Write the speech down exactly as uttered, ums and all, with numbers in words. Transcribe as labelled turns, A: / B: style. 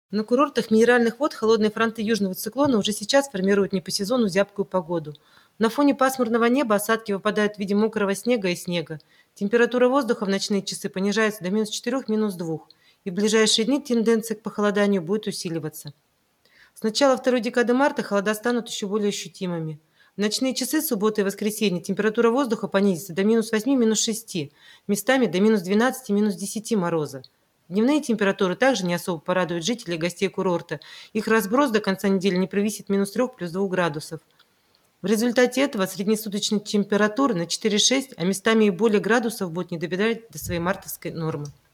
A: На курортах минеральных вод холодные фронты южного циклона уже сейчас формируют не по сезону зябкую погоду. На фоне пасмурного неба осадки выпадают в виде мокрого снега и снега. Температура воздуха в ночные часы понижается до минус четырех, минус двух. И в ближайшие дни тенденция к похолоданию будет усиливаться. С начала второй декады марта холода станут еще более ощутимыми. В ночные часы субботы и воскресенье температура воздуха понизится до минус восьми, минус шести, местами до минус двенадцати, минус десяти мороза. Дневные температуры также не особо порадуют жителей и гостей курорта. Их разброс до конца недели не превысит минус трех, плюс двух градусов. В результате этого среднесуточные температуры на четыре-шесть, а местами и более градусов будут не добирать до своей мартовской нормы.